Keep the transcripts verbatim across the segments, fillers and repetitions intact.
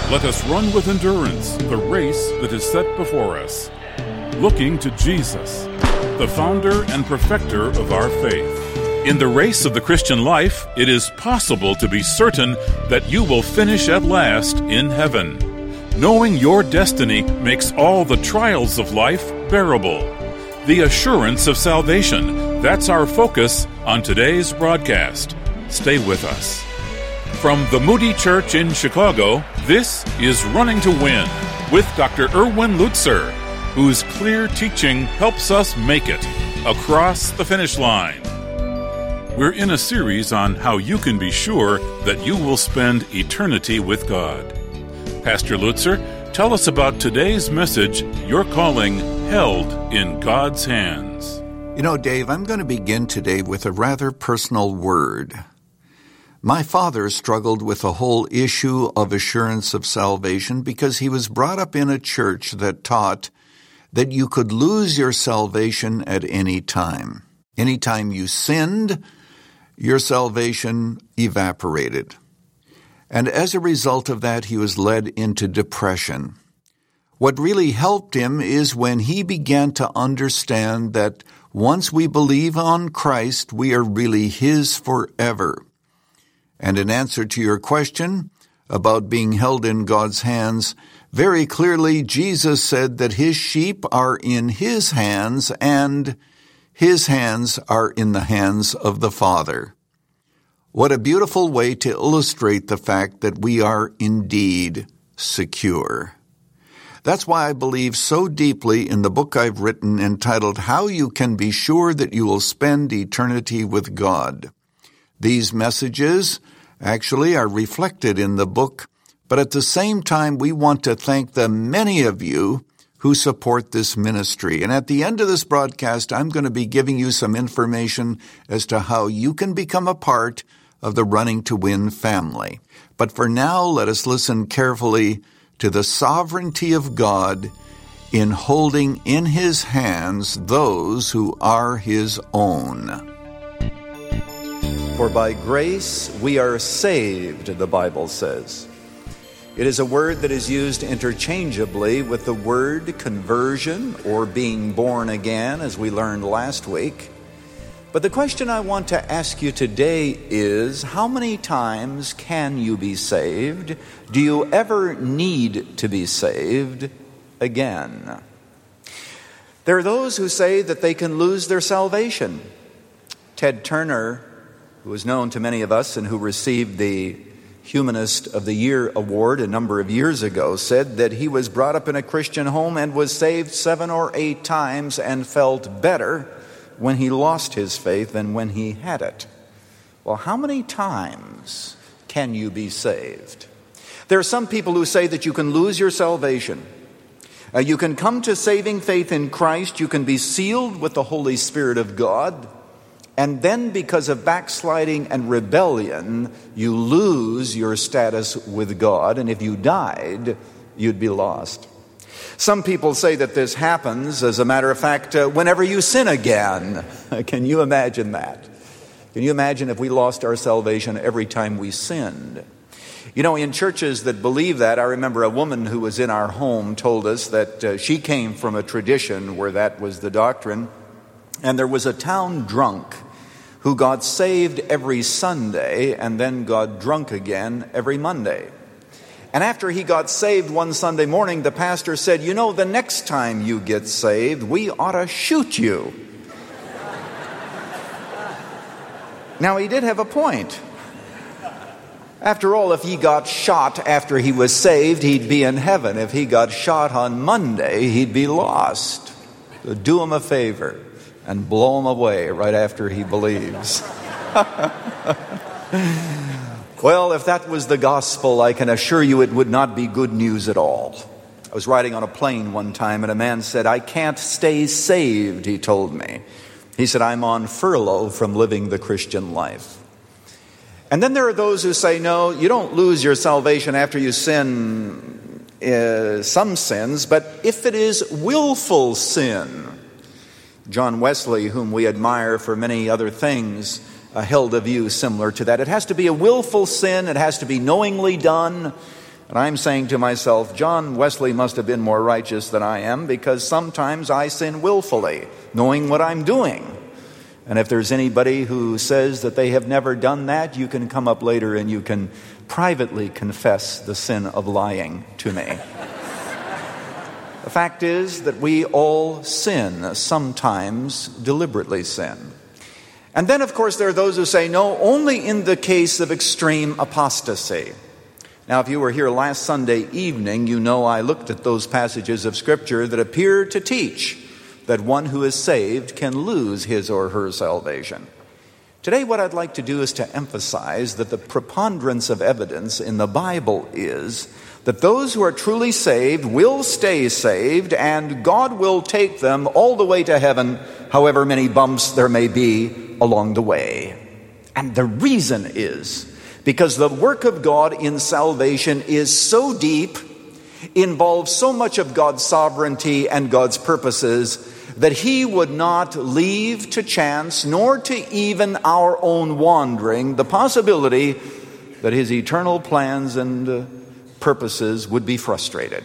Let us run with endurance the race that is set before us, looking to Jesus, the founder and perfecter of our faith. In the race of the Christian life, it is possible to be certain that you will finish at last in heaven. Knowing your destiny makes all the trials of life bearable. The assurance of salvation, that's our focus on today's broadcast. Stay with us. From the Moody Church in Chicago, this is Running to Win with Doctor Erwin Lutzer, whose clear teaching helps us make it across the finish line. We're in a series on how you can be sure that you will spend eternity with God. Pastor Lutzer, tell us about today's message you're calling Held in God's Hands. You know, Dave, I'm going to begin today with a rather personal word. My father struggled with the whole issue of assurance of salvation because he was brought up in a church that taught that you could lose your salvation at any time. Anytime you sinned, your salvation evaporated. And as a result of that, he was led into depression. What really helped him is when he began to understand that once we believe on Christ, we are really his forever. And in answer to your question about being held in God's hands, very clearly Jesus said that his sheep are in his hands and his hands are in the hands of the Father. What a beautiful way to illustrate the fact that we are indeed secure. That's why I believe so deeply in the book I've written entitled How You Can Be Sure That You Will Spend Eternity with God. These messages actually are reflected in the book, but at the same time we want to thank the many of you who support this ministry. And at the end of this broadcast, I'm going to be giving you some information as to how you can become a part of the Running to Win family. But for now, let us listen carefully to the sovereignty of God in holding in his hands those who are his own. For by grace we are saved, the Bible says. It is a word that is used interchangeably with the word conversion or being born again, as we learned last week. But the question I want to ask you today is, how many times can you be saved? Do you ever need to be saved again? There are those who say that they can lose their salvation. Ted Turner, who is known to many of us and who received the Humanist of the Year award a number of years ago, said that he was brought up in a Christian home and was saved seven or eight times and felt better when he lost his faith than when he had it. Well, how many times can you be saved? There are some people who say that you can lose your salvation. Uh, you can come to saving faith in Christ. You can be sealed with the Holy Spirit of God. And then because of backsliding and rebellion, you lose your status with God. And if you died, you'd be lost. Some people say that this happens, as a matter of fact, uh, whenever you sin again. Can you imagine that? Can you imagine if we lost our salvation every time we sinned? You know, in churches that believe that, I remember a woman who was in our home told us that uh, she came from a tradition where that was the doctrine. And there was a town drunk who got saved every Sunday and then got drunk again every Monday. And after he got saved one Sunday morning, the pastor said, you know, the next time you get saved, we ought to shoot you. Now, he did have a point. After all, if he got shot after he was saved, he'd be in heaven. If he got shot on Monday, he'd be lost. So do him a favor and blow him away right after he believes. Well, if that was the gospel, I can assure you it would not be good news at all. I was riding on a plane one time and a man said, I can't stay saved, he told me. He said, I'm on furlough from living the Christian life. And then there are those who say, no, you don't lose your salvation after you sin uh, some sins, but if it is willful sin. John Wesley, whom we admire for many other things, uh, held a view similar to that. It has to be a willful sin. It has to be knowingly done. And I'm saying to myself, John Wesley must have been more righteous than I am, because sometimes I sin willfully, knowing what I'm doing. And if there's anybody who says that they have never done that, you can come up later and you can privately confess the sin of lying to me. The fact is that we all sin, sometimes deliberately sin. And then, of course, there are those who say, no, only in the case of extreme apostasy. Now, if you were here last Sunday evening, you know I looked at those passages of Scripture that appear to teach that one who is saved can lose his or her salvation. Today, what I'd like to do is to emphasize that the preponderance of evidence in the Bible is that those who are truly saved will stay saved, and God will take them all the way to heaven, however many bumps there may be along the way. And the reason is because the work of God in salvation is so deep, involves so much of God's sovereignty and God's purposes, that He would not leave to chance, nor to even our own wandering, the possibility that His eternal plans and uh, purposes would be frustrated.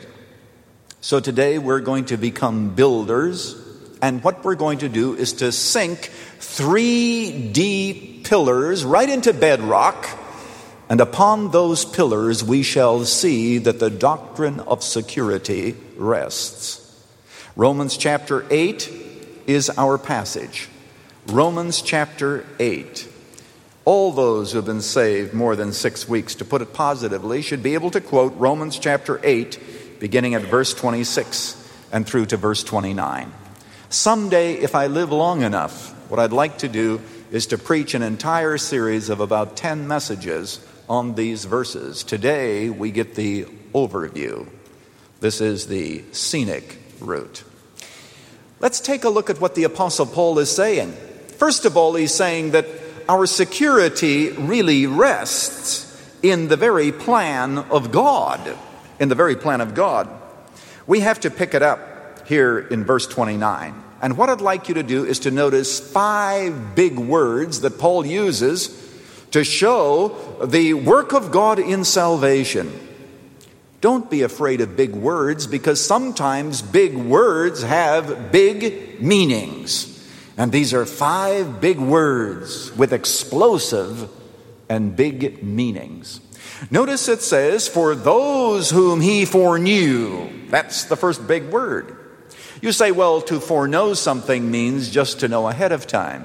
So today we're going to become builders, and what we're going to do is to sink three D pillars right into bedrock, and upon those pillars we shall see that the doctrine of security rests. Romans chapter eight is our passage. Romans chapter eight. All those who have been saved more than six weeks, to put it positively, should be able to quote Romans chapter eight, beginning at verse twenty-six and through to verse twenty-nine. Someday, if I live long enough, what I'd like to do is to preach an entire series of about ten messages on these verses. Today, we get the overview. This is the scenic route. Let's take a look at what the Apostle Paul is saying. First of all, he's saying that our security really rests in the very plan of God. In the very plan of God. We have to pick it up here in verse twenty-nine. And what I'd like you to do is to notice five big words that Paul uses to show the work of God in salvation. Don't be afraid of big words, because sometimes big words have big meanings. And these are five big words with explosive and big meanings. Notice it says, for those whom He foreknew. That's the first big word. You say, well, to foreknow something means just to know ahead of time.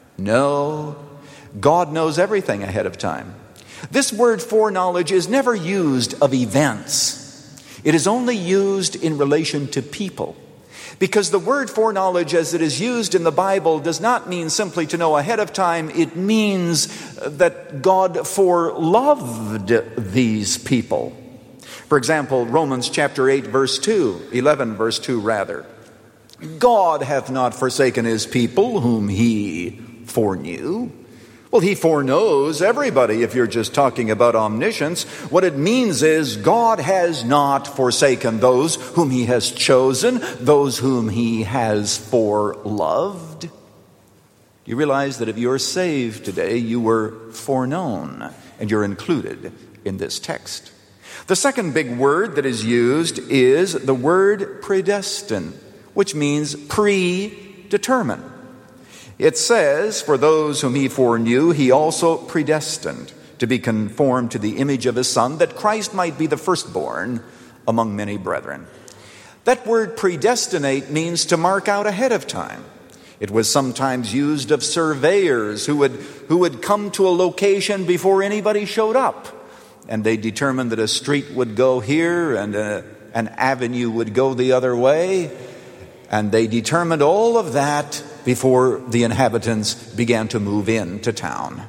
No, God knows everything ahead of time. This word foreknowledge is never used of events. It is only used in relation to people. Because the word foreknowledge as it is used in the Bible does not mean simply to know ahead of time. It means that God foreloved these people. For example, Romans chapter eight, verse two, eleven, verse two rather. God hath not forsaken His people whom He foreknew. Well, He foreknows everybody if you're just talking about omniscience. What it means is God has not forsaken those whom He has chosen, those whom He has foreloved. Do you realize that if you're saved today, you were foreknown, and you're included in this text? The second big word that is used is the word predestined, which means predetermined. It says, for those whom He foreknew, He also predestined to be conformed to the image of His Son, that Christ might be the firstborn among many brethren. That word predestinate means to mark out ahead of time. It was sometimes used of surveyors who would, who would come to a location before anybody showed up. And they determined that a street would go here and a, an avenue would go the other way. And they determined all of that before the inhabitants began to move into town.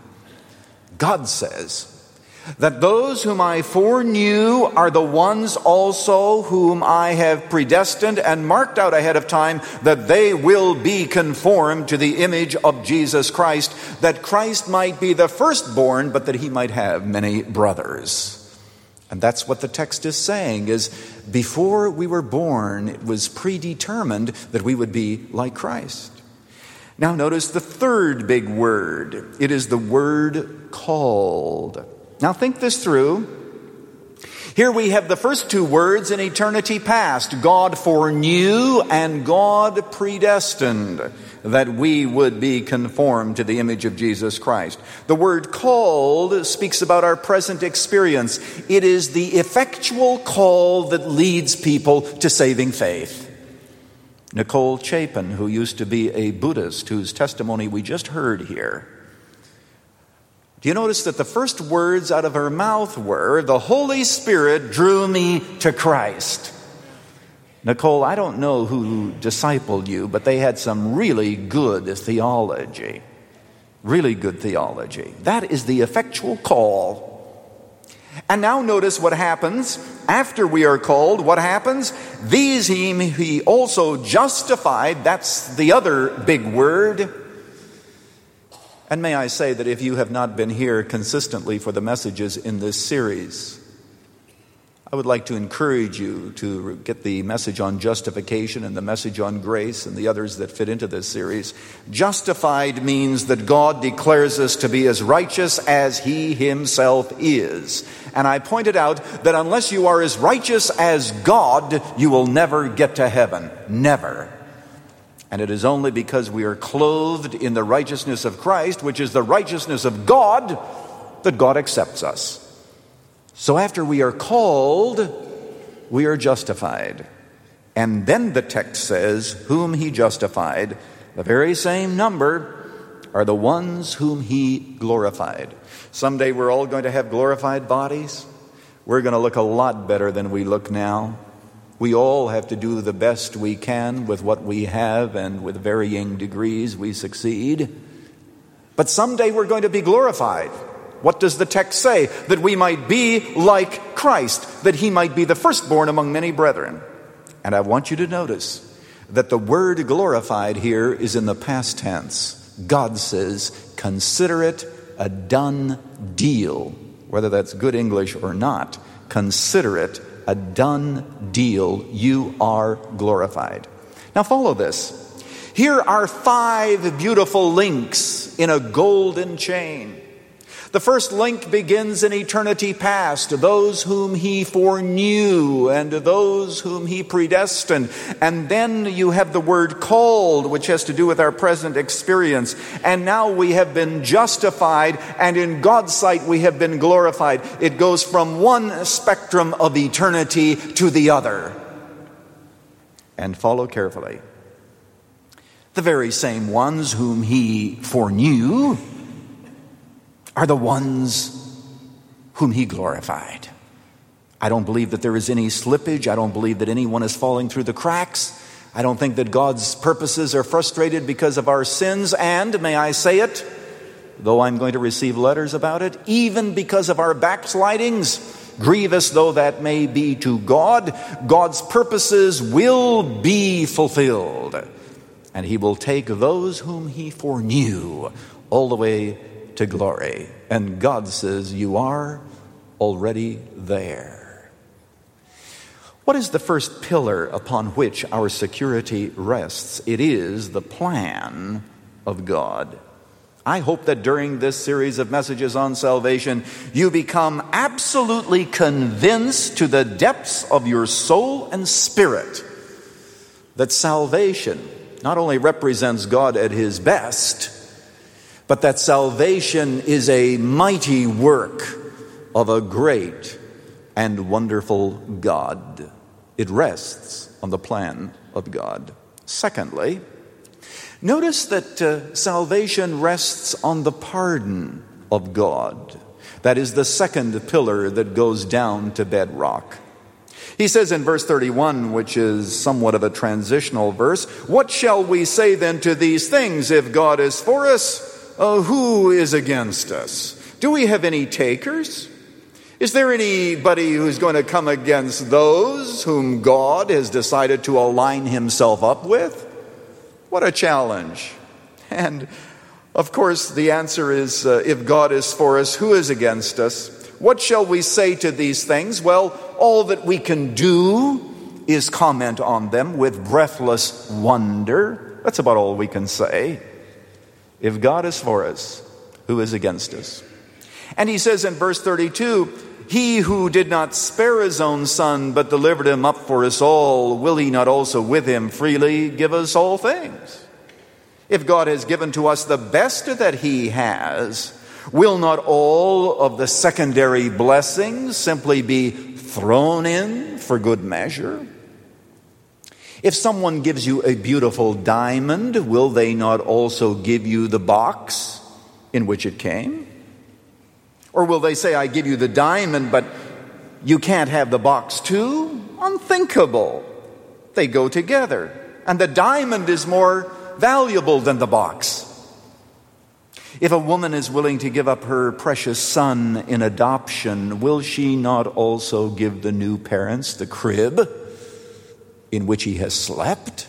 God says that those whom I foreknew are the ones also whom I have predestined and marked out ahead of time, that they will be conformed to the image of Jesus Christ, that Christ might be the firstborn, but that He might have many brothers. And that's what the text is saying, is before we were born, it was predetermined that we would be like Christ. Now notice the third big word. It is the word called. Now think this through. Here we have the first two words in eternity past. God foreknew and God predestined that we would be conformed to the image of Jesus Christ. The word called speaks about our present experience. It is the effectual call that leads people to saving faith. Nicole Chapin, who used to be a Buddhist, whose testimony we just heard here, do you notice that the first words out of her mouth were, "The Holy Spirit drew me to Christ"? Nicole, I don't know who discipled you, but they had some really good theology. Really good theology. That is the effectual call. And now notice what happens after we are called. What happens? These he, he also justified. That's the other big word. And may I say that if you have not been here consistently for the messages in this series, I would like to encourage you to get the message on justification and the message on grace and the others that fit into this series. Justified means that God declares us to be as righteous as He Himself is. And I pointed out that unless you are as righteous as God, you will never get to heaven. Never. And it is only because we are clothed in the righteousness of Christ, which is the righteousness of God, that God accepts us. So after we are called, we are justified. And then the text says, whom He justified, the very same number, are the ones whom He glorified. Someday we're all going to have glorified bodies. We're going to look a lot better than we look now. We all have to do the best we can with what we have, and with varying degrees we succeed. But someday we're going to be glorified. What does the text say? That we might be like Christ, that He might be the firstborn among many brethren. And I want you to notice that the word glorified here is in the past tense. God says, consider it a done deal. Whether that's good English or not, consider it a done deal. You are glorified. Now follow this. Here are five beautiful links in a golden chain. The first link begins in eternity past, those whom He foreknew and those whom He predestined. And then you have the word called, which has to do with our present experience. And now we have been justified, and in God's sight we have been glorified. It goes from one spectrum of eternity to the other. And follow carefully. The very same ones whom He foreknew are the ones whom He glorified. I don't believe that there is any slippage. I don't believe that anyone is falling through the cracks. I don't think that God's purposes are frustrated because of our sins. And, may I say it, though I'm going to receive letters about it, even because of our backslidings, grievous though that may be to God, God's purposes will be fulfilled. And He will take those whom He foreknew all the way to glory. And God says, you are already there. What is the first pillar upon which our security rests? It is the plan of God. I hope that during this series of messages on salvation, you become absolutely convinced to the depths of your soul and spirit that salvation not only represents God at His best, but that salvation is a mighty work of a great and wonderful God. It rests on the plan of God. Secondly, notice that uh, salvation rests on the pardon of God. That is the second pillar that goes down to bedrock. He says in verse thirty-one, which is somewhat of a transitional verse, what shall we say then to these things? If God is for us, Uh, who is against us? Do we have any takers? Is there anybody who's going to come against those whom God has decided to align Himself up with? What a challenge. And of course the answer is, uh, if God is for us, who is against us? What shall we say to these things? Well, all that we can do is comment on them with breathless wonder. That's about all we can say. If God is for us, who is against us? And he says in verse thirty-two, He who did not spare his own Son, but delivered him up for us all, will he not also with him freely give us all things? If God has given to us the best that he has, will not all of the secondary blessings simply be thrown in for good measure? If someone gives you a beautiful diamond, will they not also give you the box in which it came? Or will they say, I give you the diamond, but you can't have the box too? Unthinkable. They go together. And the diamond is more valuable than the box. If a woman is willing to give up her precious son in adoption, will she not also give the new parents the crib in which he has slept?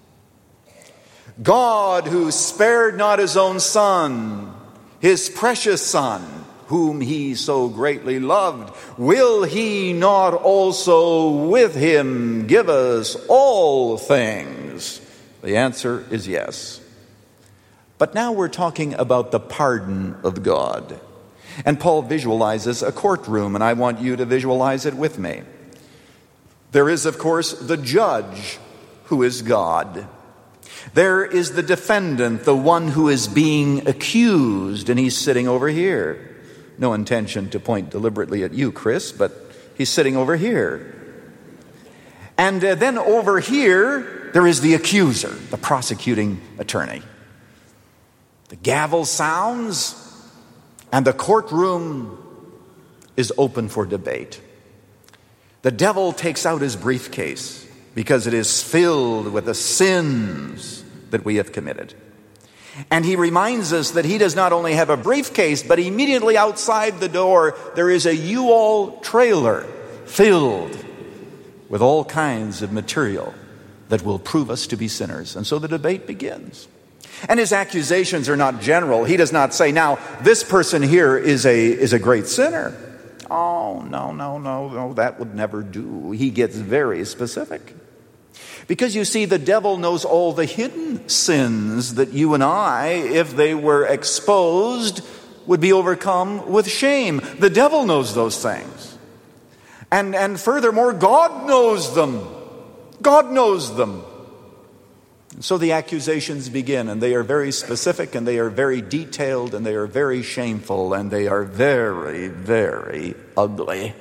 God, who spared not his own Son, his precious Son, whom he so greatly loved, will he not also with him give us all things? The answer is yes. But now we're talking about the pardon of God. And Paul visualizes a courtroom, and I want you to visualize it with me. There is, of course, the judge, who is God. There is the defendant, the one who is being accused, and he's sitting over here. No intention to point deliberately at you, Chris, but he's sitting over here. And uh, then over here, there is the accuser, the prosecuting attorney. The gavel sounds, and the courtroom is open for debate. The devil takes out his briefcase because it is filled with the sins that we have committed. And he reminds us that he does not only have a briefcase, but immediately outside the door there is a U-Haul trailer filled with all kinds of material that will prove us to be sinners. And so the debate begins. And his accusations are not general. He does not say, now, this person here is a, is a great sinner. Oh, no, no, no, no, that would never do. He gets very specific. Because you see, the devil knows all the hidden sins that you and I, if they were exposed, would be overcome with shame. The devil knows those things. And, and furthermore, God knows them. God knows them. And so the accusations begin, and they are very specific, and they are very detailed, and they are very shameful, and they are very, very ugly.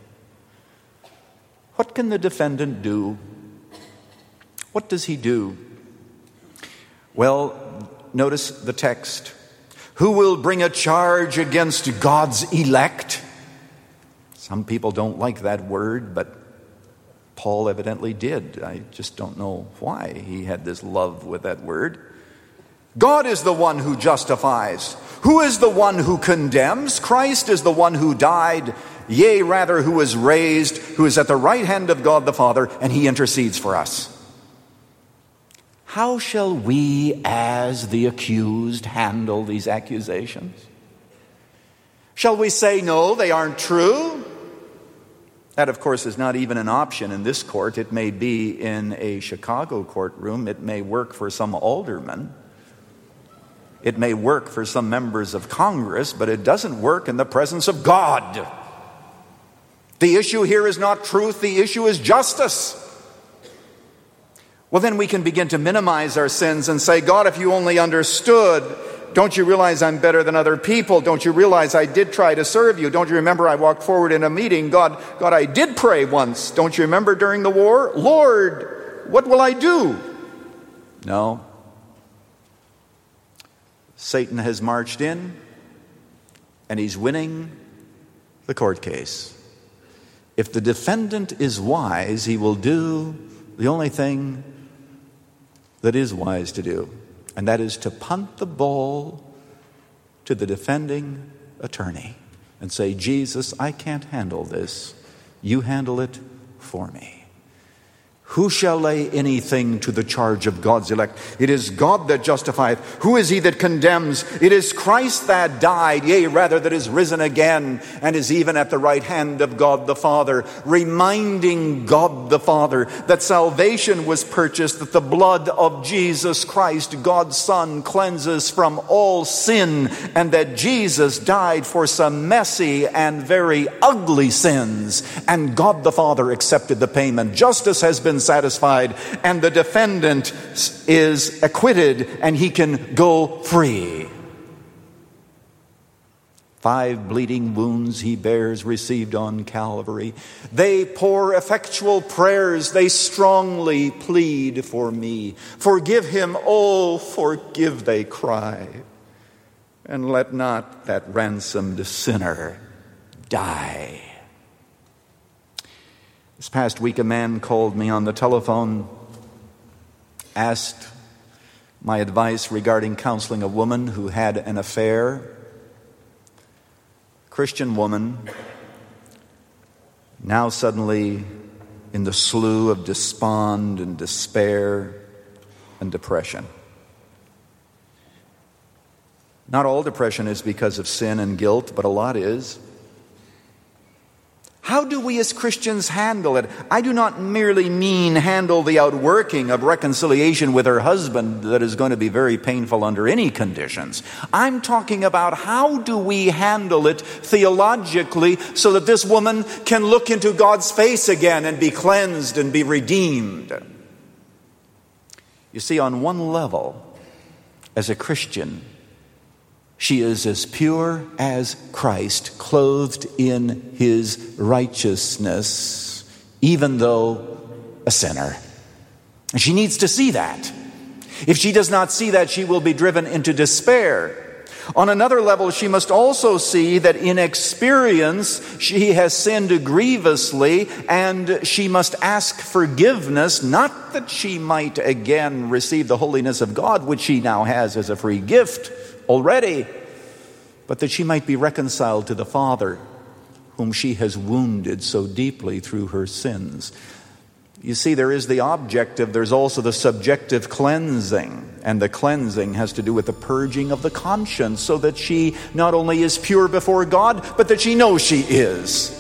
What can the defendant do? What does he do? Well, notice the text. Who will bring a charge against God's elect? Some people don't like that word, but Paul evidently did. I just don't know why he had this love with that word. God is the one who justifies. Who is the one who condemns? Christ is the one who died, yea, rather, who is raised, who is at the right hand of God the Father, and he intercedes for us. How shall we, as the accused, handle these accusations? Shall we say, no, they aren't true? That, of course, is not even an option in this court. It may be in a Chicago courtroom. It may work for some aldermen. It may work for some members of Congress, but it doesn't work in the presence of God. The issue here is not truth. The issue is justice. Well, then we can begin to minimize our sins and say, God, if you only understood, don't you realize I'm better than other people? Don't you realize I did try to serve you? Don't you remember I walked forward in a meeting? God, God, I did pray once. Don't you remember during the war? Lord, what will I do? No. Satan has marched in, and he's winning the court case. If the defendant is wise, he will do the only thing that is wise to do, and that is to punt the ball to the defending attorney and say, Jesus, I can't handle this. You handle it for me. Who shall lay anything to the charge of God's elect? It is God that justifieth. Who is he that condemns? It is Christ that died, yea, rather that is risen again, and is even at the right hand of God the Father, reminding God the Father that salvation was purchased, that the blood of Jesus Christ, God's Son, cleanses from all sin, and that Jesus died for some messy and very ugly sins, and God the Father accepted the payment. Justice has been satisfied, and the defendant is acquitted, and he can go free. Five bleeding wounds he bears, received on Calvary. They pour effectual prayers, they strongly plead for me. Forgive him, oh, forgive, they cry. And let not that ransomed sinner die. This past week, a man called me on the telephone, asked my advice regarding counseling a woman who had an affair. Christian woman, now suddenly in the slough of despond and despair and depression. Not all depression is because of sin and guilt, but a lot is. How do we as Christians handle it? I do not merely mean handle the outworking of reconciliation with her husband that is going to be very painful under any conditions. I'm talking about how do we handle it theologically so that this woman can look into God's face again and be cleansed and be redeemed. You see, on one level, as a Christian, she is as pure as Christ, clothed in his righteousness, even though a sinner. And she needs to see that. If she does not see that, she will be driven into despair. On another level, she must also see that in experience, she has sinned grievously, and she must ask forgiveness, not that she might again receive the holiness of God, which she now has as a free gift already, but that she might be reconciled to the Father whom she has wounded so deeply through her sins. You see, there is the objective, there's also the subjective cleansing, and the cleansing has to do with the purging of the conscience so that she not only is pure before God, but that she knows she is.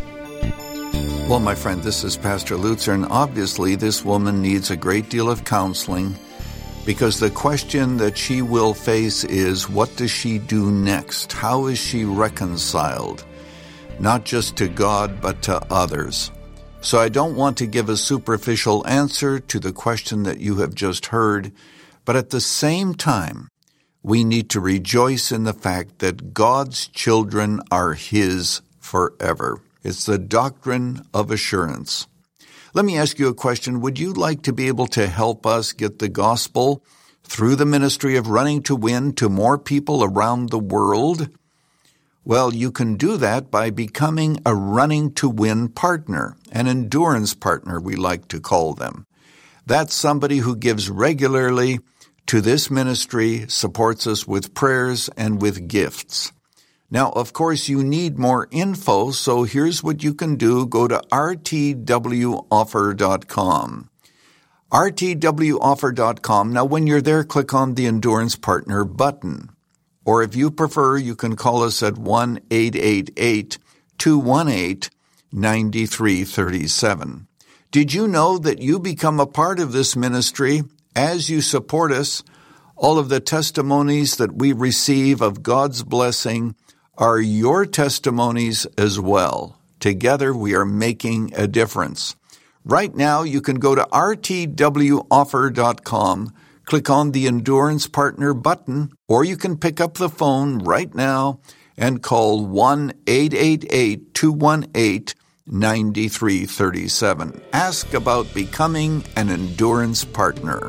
Well, my friend, this is Pastor Lutzer, and obviously this woman needs a great deal of counseling, because the question that she will face is, what does she do next? How is she reconciled? Not just to God, but to others. So I don't want to give a superficial answer to the question that you have just heard, but at the same time, we need to rejoice in the fact that God's children are His forever. It's the doctrine of assurance. Let me ask you a question. Would you like to be able to help us get the gospel through the ministry of Running to Win to more people around the world? Well, you can do that by becoming a Running to Win partner, an endurance partner, we like to call them. That's somebody who gives regularly to this ministry, supports us with prayers and with gifts. Now, of course, you need more info, so here's what you can do. Go to r t w offer dot com. r t w offer dot com. Now, when you're there, click on the Endurance Partner button. Or if you prefer, you can call us at one eight eight eight, two one eight, nine three three seven. Did you know that you become a part of this ministry as you support us? All of the testimonies that we receive of God's blessing are your testimonies as well. Together we are making a difference. Right now you can go to r t w offer dot com, click on the Endurance Partner button, or you can pick up the phone right now and call one eight eight eight, two one eight, nine three three seven. Ask about becoming an Endurance Partner.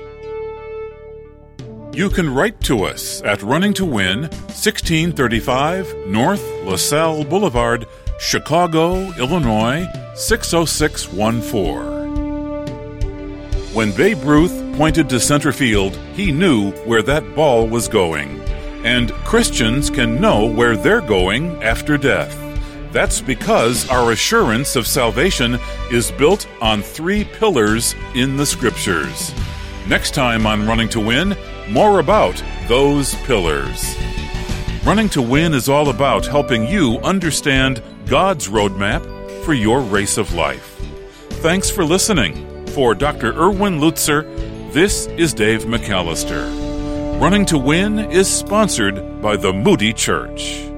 You can write to us at Running to Win, sixteen thirty-five North LaSalle Boulevard, Chicago, Illinois, six oh six one four. When Babe Ruth pointed to center field, he knew where that ball was going. And Christians can know where they're going after death. That's because our assurance of salvation is built on three pillars in the Scriptures. Next time on Running to Win, more about those pillars. Running to Win is all about helping you understand God's roadmap for your race of life. Thanks for listening. For Doctor Erwin Lutzer, this is Dave McAllister. Running to Win is sponsored by the Moody Church.